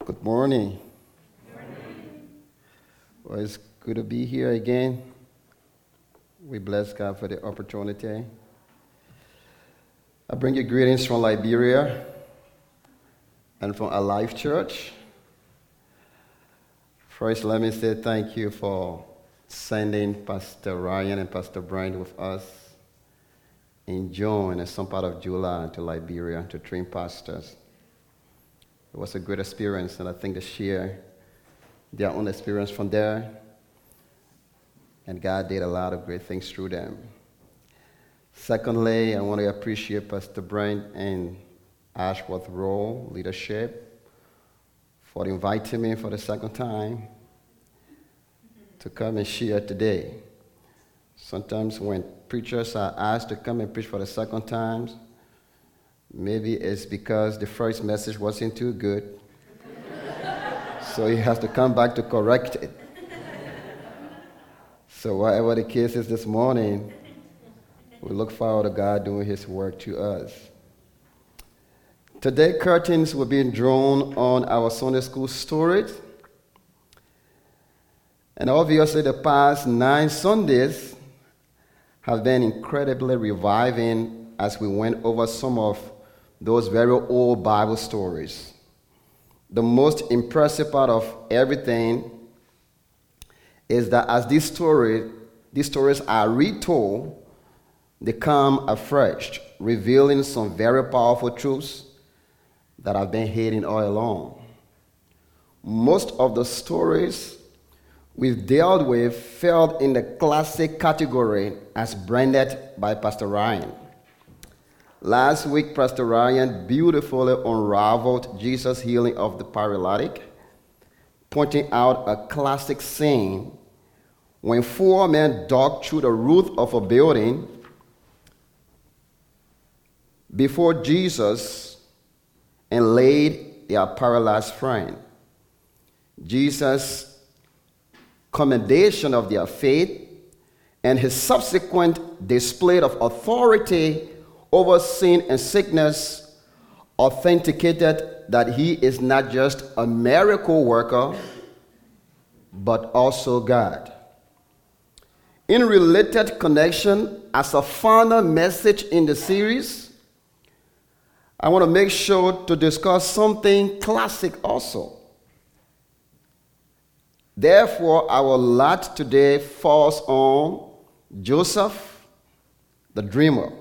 Good morning. Well, it's good to be here again. We bless God for the opportunity. I bring you greetings from Liberia and from Alive Church. First, let me say thank you for sending Pastor Ryan and Pastor Brian with us in June and some part of July to Liberia to train pastors. It was a great experience, and I think they share their own experience from there. And God did a lot of great things through them. Secondly, I want to appreciate Pastor Brent and Ashworth Roll leadership for inviting me for the second time to come and share today. Sometimes when preachers are asked to come and preach for the second time, maybe it's because the first message wasn't too good. So you have to come back to correct it. So whatever the case is this morning, we look forward to God doing His work to us. Today, curtains will be drawn on our Sunday school stories. And obviously, the past 9 Sundays have been incredibly reviving as we went over some of those very old Bible stories. The most impressive part of everything is that as these stories are retold, they come afresh, revealing some very powerful truths that have been hidden all along. Most of the stories we've dealt with fell in the classic category as branded by Pastor Ryan. Last week, Pastor Ryan beautifully unraveled Jesus' healing of the paralytic, pointing out a classic scene when 4 men dug through the roof of a building before Jesus and laid their paralyzed friend. Jesus' commendation of their faith and his subsequent display of authority over sin and sickness authenticated that he is not just a miracle worker, but also God. In related connection, as a final message in the series, I want to make sure to discuss something classic also. Therefore, our light today falls on Joseph, the dreamer.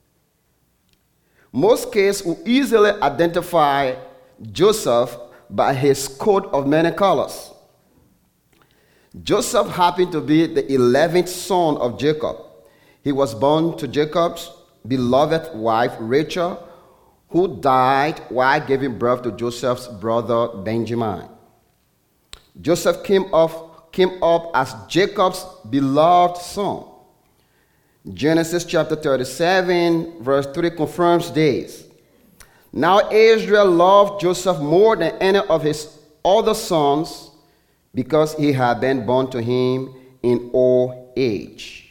Most cases will easily identify Joseph by his coat of many colors. Joseph happened to be the 11th son of Jacob. He was born to Jacob's beloved wife Rachel, who died while giving birth to Joseph's brother Benjamin. Joseph came up as Jacob's beloved son. Genesis chapter 37, verse 3 confirms this. Now Israel loved Joseph more than any of his other sons because he had been born to him in old age.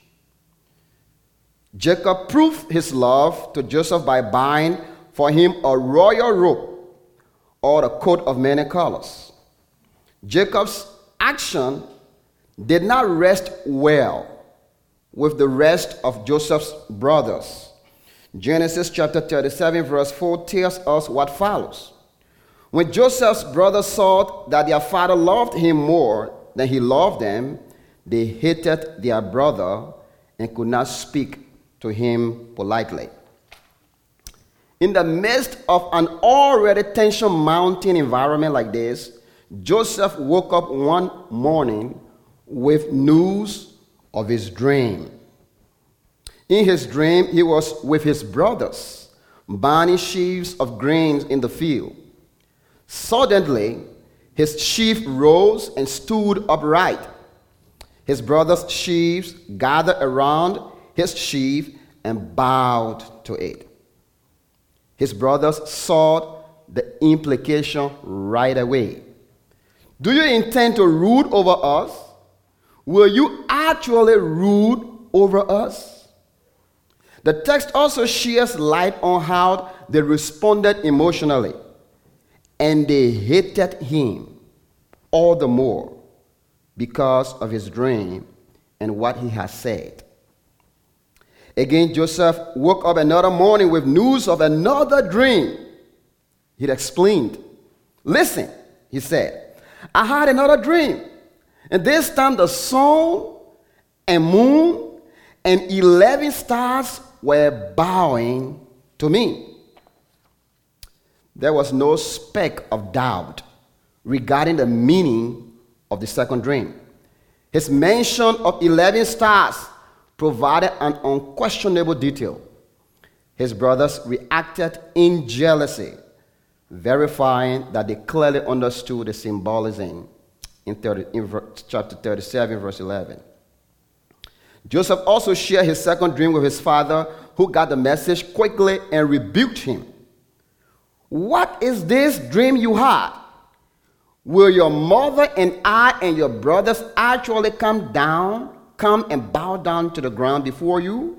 Jacob proved his love to Joseph by buying for him a royal robe or a coat of many colors. Jacob's action did not rest well with the rest of Joseph's brothers. Genesis chapter 37 verse 4 tells us what follows. When Joseph's brothers saw that their father loved him more than he loved them, they hated their brother and could not speak to him politely. In the midst of an already tension-mounting environment like this, Joseph woke up one morning with news of his dream. In his dream, he was with his brothers, burning sheaves of grain in the field. Suddenly, his sheaf rose and stood upright. His brothers' sheaves gathered around his sheaf and bowed to it. His brothers saw the implication right away. Do you intend to rule over us? Will you actually rule over us? The text also sheds light on how they responded emotionally. And they hated him all the more because of his dream and what he had said. Again, Joseph woke up another morning with news of another dream. He explained, "Listen," he said, "I had another dream, and this time the sun and moon and 11 stars were bowing to me." There was no speck of doubt regarding the meaning of the second dream. His mention of 11 stars provided an unquestionable detail. His brothers reacted in jealousy, verifying that they clearly understood the symbolism in chapter 37, verse 11. Joseph also shared his second dream with his father, who got the message quickly and rebuked him. "What is this dream you had? Will your mother and I and your brothers actually come and bow down to the ground before you?"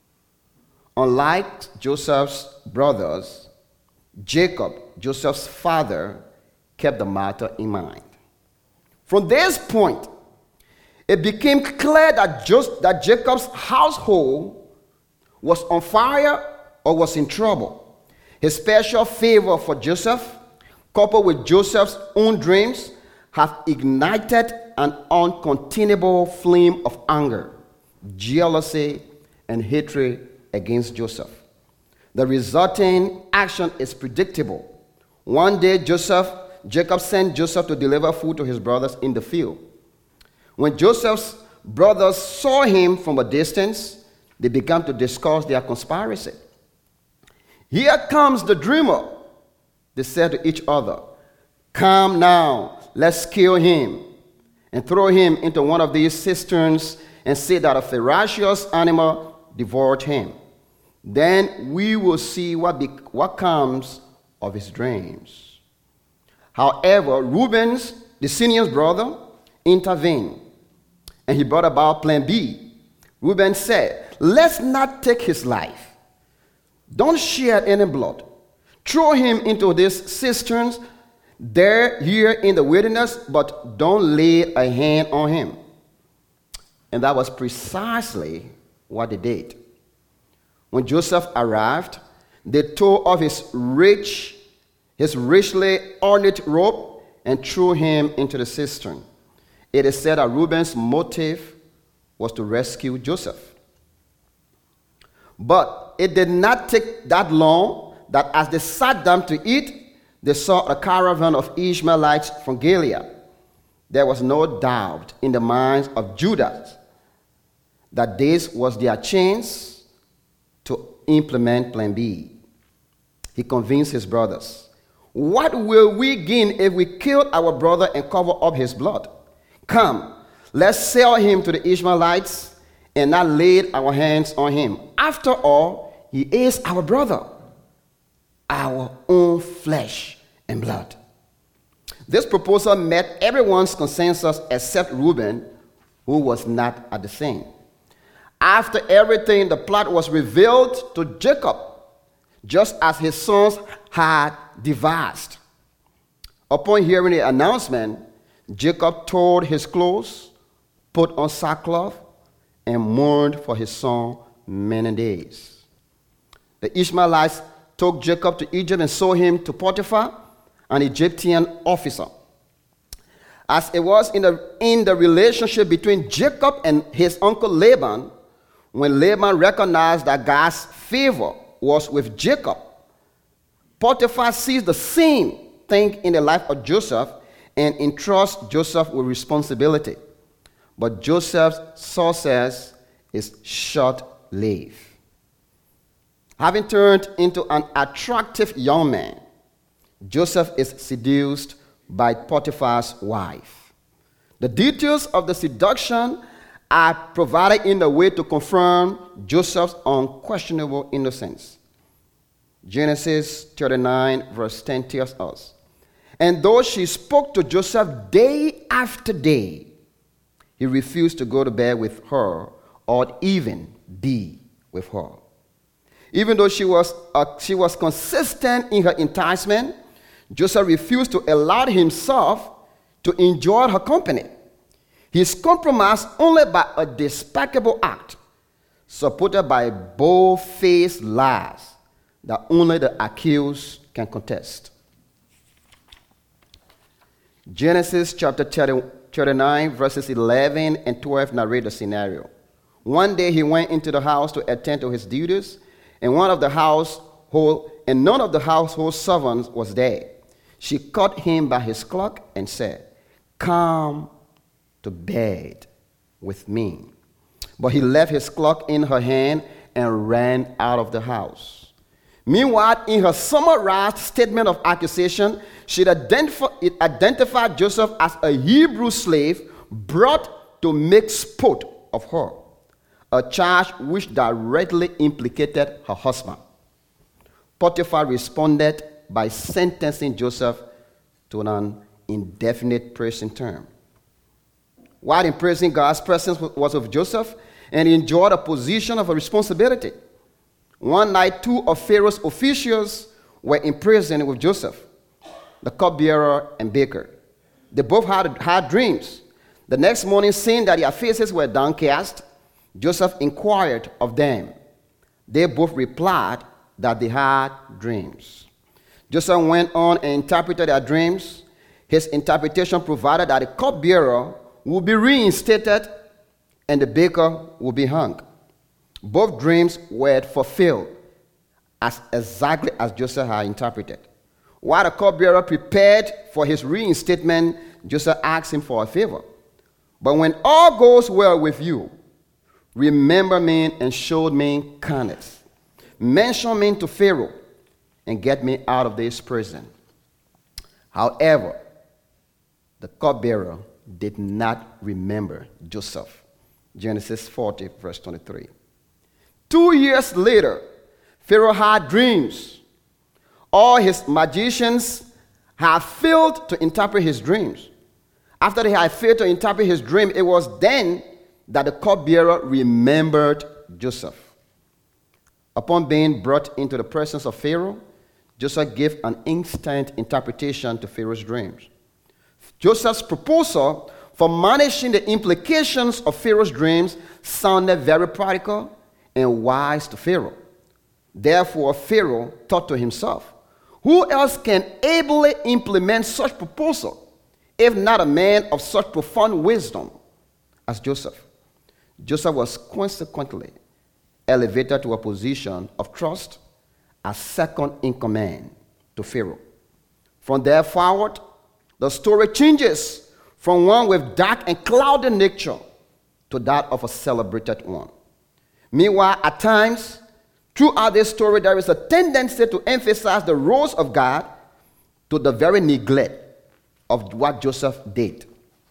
Unlike Joseph's brothers, Jacob, Joseph's father, kept the matter in mind. From this point, it became clear that Jacob's household was on fire or was in trouble. His special favor for Joseph, coupled with Joseph's own dreams, have ignited an uncontainable flame of anger, jealousy, and hatred against Joseph. The resulting action is predictable. One day, Jacob sent Joseph to deliver food to his brothers in the field. When Joseph's brothers saw him from a distance, they began to discuss their conspiracy. "Here comes the dreamer," they said to each other. "Come now, let's kill him and throw him into one of these cisterns and say that a ferocious animal devoured him. Then we will see what comes of his dreams." However, Reuben, the senior brother, intervened, and he brought about plan B. Reuben said, "Let's not take his life. Don't shed any blood. Throw him into these cisterns here in the wilderness, but don't lay a hand on him." And that was precisely what they did. When Joseph arrived, they tore off his richly ornate robe and threw him into the cistern. It is said that Reuben's motive was to rescue Joseph. But it did not take that long that as they sat down to eat, they saw a caravan of Ishmaelites from Gilead. There was no doubt in the minds of Judah that this was their chance to implement plan B. He convinced his brothers, "What will we gain if we kill our brother and cover up his blood? Come, let's sell him to the Ishmaelites and not lay our hands on him. After all, he is our brother, our own flesh and blood." This proposal met everyone's consensus except Reuben, who was not at the scene. After everything, the plot was revealed to Jacob, just as his sons had devised. Upon hearing the announcement, Jacob tore his clothes, put on sackcloth, and mourned for his son many days. The Ishmaelites took Jacob to Egypt and sold him to Potiphar, an Egyptian officer. As it was in the relationship between Jacob and his uncle Laban, when Laban recognized that God's favor was with Jacob, Potiphar sees the same thing in the life of Joseph and entrusts Joseph with responsibility. But Joseph's success is short-lived. Having turned into an attractive young man, Joseph is seduced by Potiphar's wife. The details of the seduction are provided in a way to confirm Joseph's unquestionable innocence. Genesis 39, verse 10 tells us, "And though she spoke to Joseph day after day, he refused to go to bed with her or even be with her." Even though she was consistent in her enticement, Joseph refused to allow himself to enjoy her company. He is compromised only by a despicable act, supported by bold-faced lies that only the accused can contest. Genesis chapter 39, verses 11 and 12 narrate the scenario. One day he went into the house to attend to his duties, and none of the household servants was there. She caught him by his cloak and said, "Come to bed with me." But he left his cloak in her hand and ran out of the house. Meanwhile, in her summarized statement of accusation, she identified Joseph as a Hebrew slave brought to make sport of her, a charge which directly implicated her husband. Potiphar responded by sentencing Joseph to an indefinite prison term. While in prison, God's presence was with Joseph, and he enjoyed a position of responsibility. One night, two of Pharaoh's officials were in prison with Joseph, the cupbearer and baker. They both had dreams. The next morning, seeing that their faces were downcast, Joseph inquired of them. They both replied that they had dreams. Joseph went on and interpreted their dreams. His interpretation provided that the cupbearer would be reinstated and the baker would be hung. Both dreams were fulfilled exactly as Joseph had interpreted. While the cupbearer prepared for his reinstatement, Joseph asked him for a favor. "But when all goes well with you, remember me and show me kindness. Mention me to Pharaoh and get me out of this prison." However, the cupbearer did not remember Joseph. Genesis 40, verse 23. 2 years later, Pharaoh had dreams. All his magicians had failed to interpret his dreams. After they had failed to interpret his dream, it was then that the cupbearer remembered Joseph. Upon being brought into the presence of Pharaoh, Joseph gave an instant interpretation to Pharaoh's dreams. Joseph's proposal for managing the implications of Pharaoh's dreams sounded very practical and wise to Pharaoh. Therefore, Pharaoh thought to himself, "Who else can ably implement such proposal, if not a man of such profound wisdom as Joseph?" Joseph was consequently elevated to a position of trust as second in command to Pharaoh. From there forward, the story changes from one with dark and cloudy nature to that of a celebrated one. Meanwhile, at times, throughout this story, there is a tendency to emphasize the roles of God to the very neglect of what Joseph did.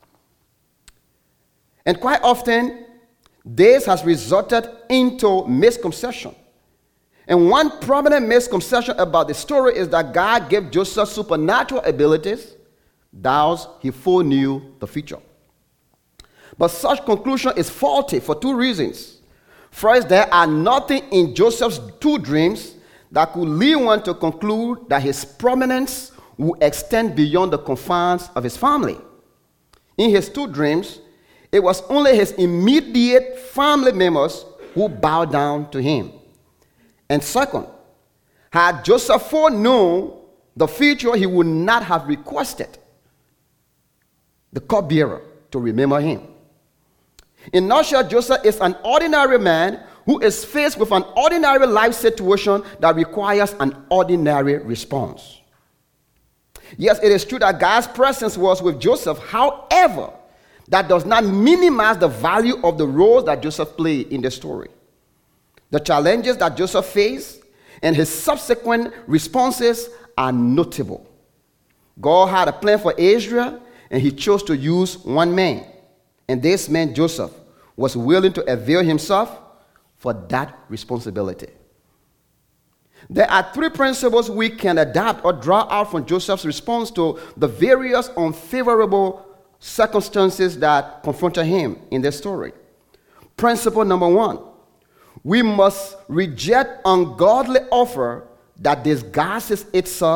And quite often, this has resulted into misconception. And one prominent misconception about the story is that God gave Joseph supernatural abilities, thus he foreknew the future. But such conclusion is faulty for two reasons. First, there are nothing in Joseph's two dreams that could lead one to conclude that his prominence will extend beyond the confines of his family. In his two dreams, it was only his immediate family members who bowed down to him. And second, had Joseph foreknown the future, he would not have requested the cupbearer to remember him. In a nutshell, Joseph is an ordinary man who is faced with an ordinary life situation that requires an ordinary response. Yes, it is true that God's presence was with Joseph. However, that does not minimize the value of the role that Joseph played in the story. The challenges that Joseph faced and his subsequent responses are notable. God had a plan for Israel, and he chose to use one man. And this man, Joseph, was willing to avail himself for that responsibility. There are three principles we can adapt or draw out from Joseph's response to the various unfavorable circumstances that confronted him in this story. Principle number one, we must reject ungodly offer that disguises itself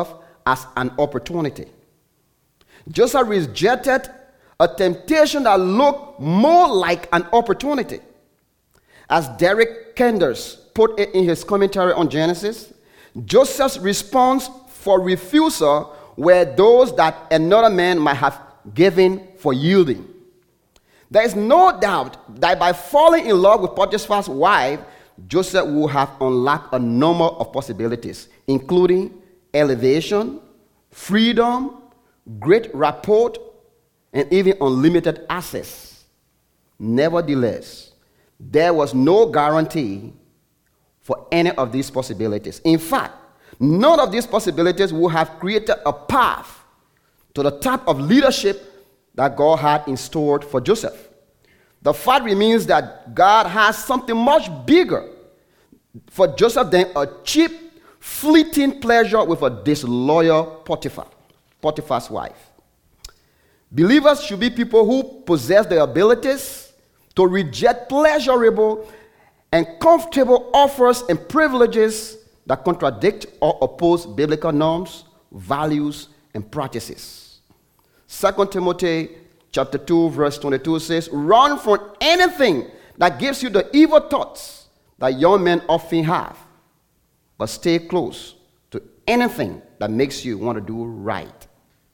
as an opportunity. Joseph rejected a temptation that looked more like an opportunity. As Derek Kenders put it in his commentary on Genesis, Joseph's response for refusal were those that another man might have given for yielding. There is no doubt that by falling in love with Potiphar's wife, Joseph would have unlocked a number of possibilities, including elevation, freedom, great rapport, and even unlimited access. Nevertheless, there was no guarantee for any of these possibilities. In fact, none of these possibilities would have created a path to the type of leadership that God had in store for Joseph. The fact remains that God has something much bigger for Joseph than a cheap, fleeting pleasure with a disloyal Potiphar's wife. Believers should be people who possess the abilities to reject pleasurable and comfortable offers and privileges that contradict or oppose biblical norms, values, and practices. 2 Timothy chapter 2, verse 22 says, "Run from anything that gives you the evil thoughts that young men often have, but stay close to anything that makes you want to do right."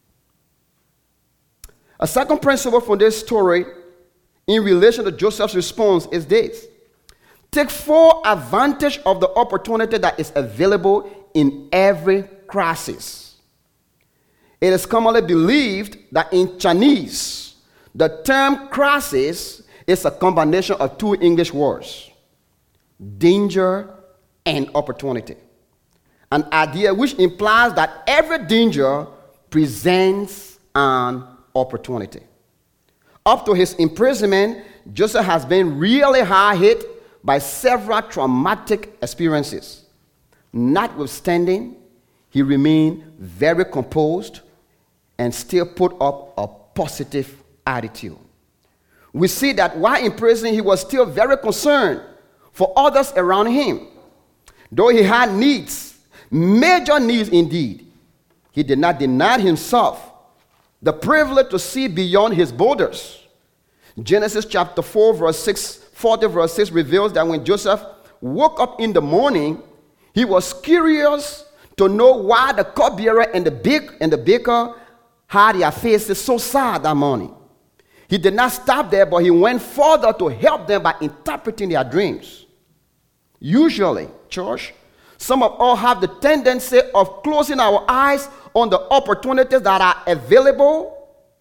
A second principle from this story in relation to Joseph's response is this: take full advantage of the opportunity that is available in every crisis. It is commonly believed that in Chinese, the term crisis is a combination of two English words, danger and opportunity. An idea which implies that every danger presents an opportunity. Up to his imprisonment, Joseph has been really hard hit by several traumatic experiences. Notwithstanding, he remained very composed and still put up a positive attitude. We see that while in prison, he was still very concerned for others around him. Though he had needs, major needs indeed, he did not deny himself the privilege to see beyond his borders. Genesis chapter 4, verse 6, 40 verse 6 reveals that when Joseph woke up in the morning, he was curious to know why the cupbearer and the baker had their faces so sad that morning. He did not stop there, but he went further to help them by interpreting their dreams. Usually, church, some of us have the tendency of closing our eyes on the opportunities that are available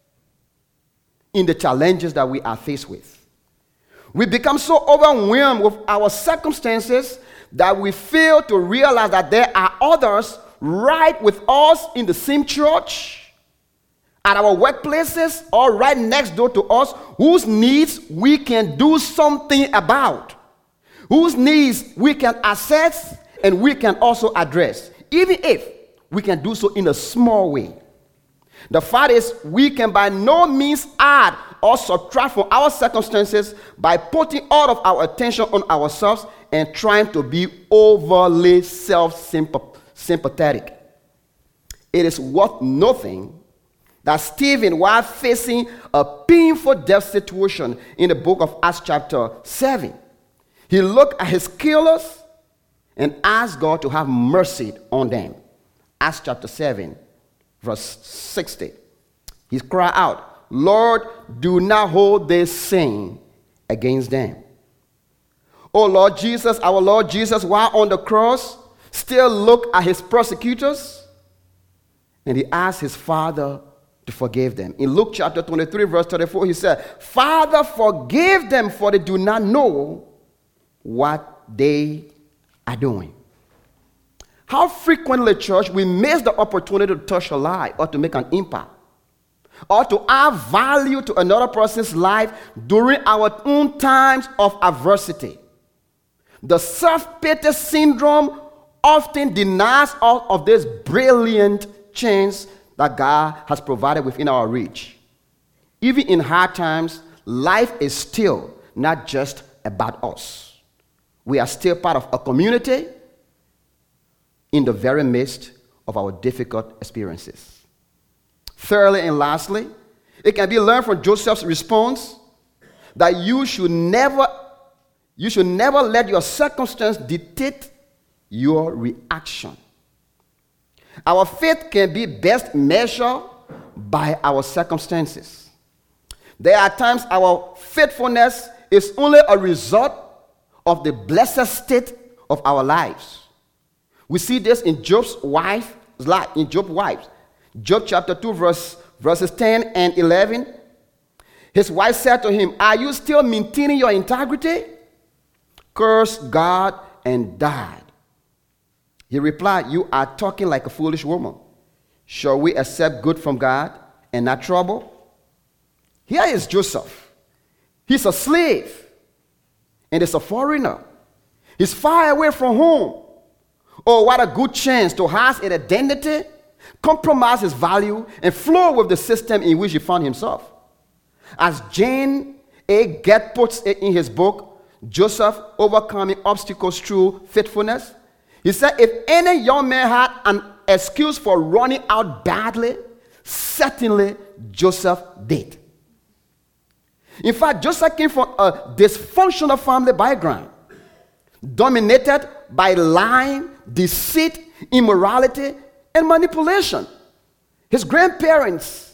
in the challenges that we are faced with. We become so overwhelmed with our circumstances that we fail to realize that there are others right with us in the same church, at our workplaces, or right next door to us, whose needs we can do something about, whose needs we can assess and we can also address, even if we can do so in a small way. The fact is, we can by no means add or subtract from our circumstances by putting all of our attention on ourselves and trying to be overly self-sympathetic. It is worth noting that Stephen, while facing a painful death situation in the book of Acts chapter 7, he looked at his killers and asked God to have mercy on them. Acts chapter 7, verse 60. He cried out, "Lord, do not hold this sin against them." Oh Lord Jesus, our Lord Jesus, while on the cross, still looked at his persecutors and he asked his Father to forgive them. In Luke chapter 23, verse 34, he said, "Father, forgive them, for they do not know what they are doing." How frequently, church, we miss the opportunity to touch a life or to make an impact or to add value to another person's life during our own times of adversity. The self-pity syndrome often denies us of this brilliant chance that God has provided within our reach. Even in hard times, life is still not just about us. We are still part of a community in the very midst of our difficult experiences. Thirdly and lastly, it can be learned from Joseph's response that you should never let your circumstance dictate your reaction. Our faith can be best measured by our circumstances. There are times our faithfulness is only a result of the blessed state of our lives. We see this in Job's wife's life, Job chapter 2, verses 10 and 11. His wife said to him, "Are you still maintaining your integrity? Curse God and died." He replied, "You are talking like a foolish woman. Shall we accept good from God and not trouble?" Here is Joseph. He's a slave and he's a foreigner. He's far away from home. Oh, what a good chance to have an identity, compromise his value, and flow with the system in which he found himself. As Jane A. Gett puts it in his book, Joseph Overcoming Obstacles Through Faithfulness, he said, if any young man had an excuse for running out badly, certainly Joseph did. In fact, Joseph came from a dysfunctional family background, dominated by lying, deceit, immorality, and manipulation. His grandparents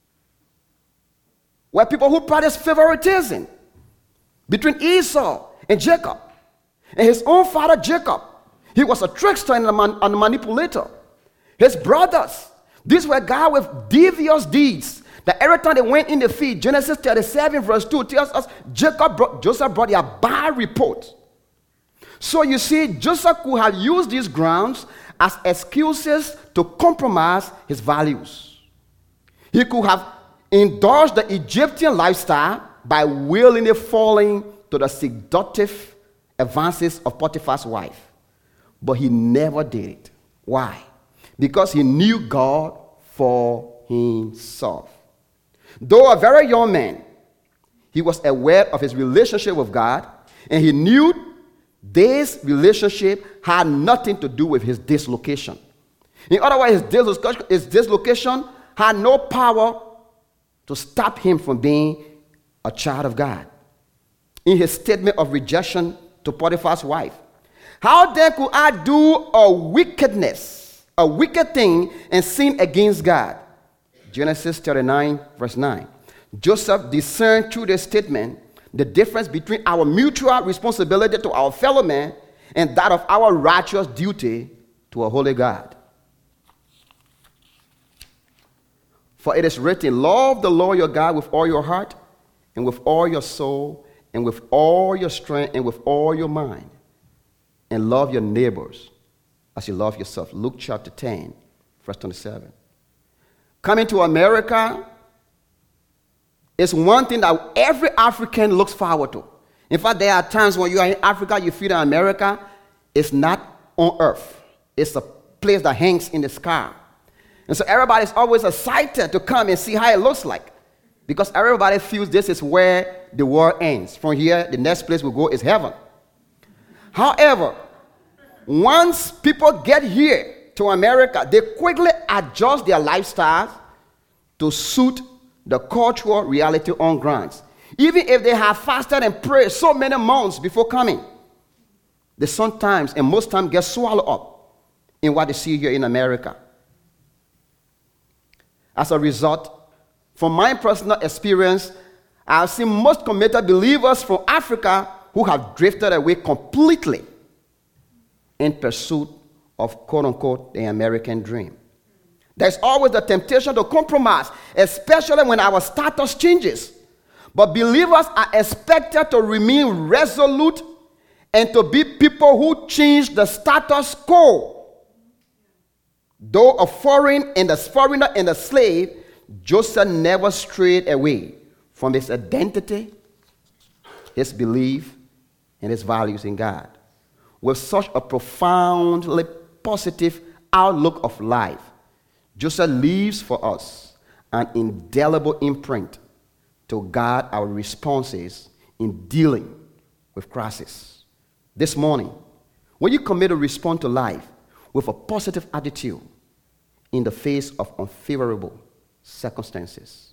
were people who practiced favoritism between Esau and Jacob. And his own father, Jacob, he was a trickster and a manipulator. His brothers, these were guys with devious deeds. That every time they went in the field, Genesis 37 verse 2 tells us Joseph brought a bad report. So you see, Joseph could have used these grounds as excuses to compromise his values. He could have indulged the Egyptian lifestyle by willingly falling to the seductive advances of Potiphar's wife. But he never did it. Why? Because he knew God for himself. Though a very young man, he was aware of his relationship with God, and he knew this relationship had nothing to do with his dislocation. In other words, his dislocation had no power to stop him from being a child of God. In his statement of rejection to Potiphar's wife, how then could I do a wicked thing, and sin against God? Genesis 39, verse 9. Joseph discerned through this statement the difference between our mutual responsibility to our fellow man and that of our righteous duty to a holy God. For it is written, love the Lord your God with all your heart and with all your soul and with all your strength and with all your mind, and love your neighbors as you love yourself. Luke chapter 10, verse 27. Coming to America is one thing that every African looks forward to. In fact, there are times when you are in Africa, you feel that America is not on earth. It's a place that hangs in the sky. And so everybody's always excited to come and see how it looks like, because everybody feels this is where the world ends. From here, the next place we go is heaven. However, once people get here to America, they quickly adjust their lifestyles to suit the cultural reality on grounds. Even if they have fasted and prayed so many months before coming, they sometimes and most times get swallowed up in what they see here in America. As a result, from my personal experience, I've seen most committed believers from Africa who have drifted away completely in pursuit of quote-unquote the American dream. There's always the temptation to compromise, especially when our status changes. But believers are expected to remain resolute and to be people who change the status quo. Though a foreigner and a slave, Joseph never strayed away from his identity, his belief, and his values in God. With such a profoundly positive outlook of life, Joseph leaves for us an indelible imprint to guide our responses in dealing with crisis. This morning, when you commit to respond to life with a positive attitude, in the face of unfavorable circumstances.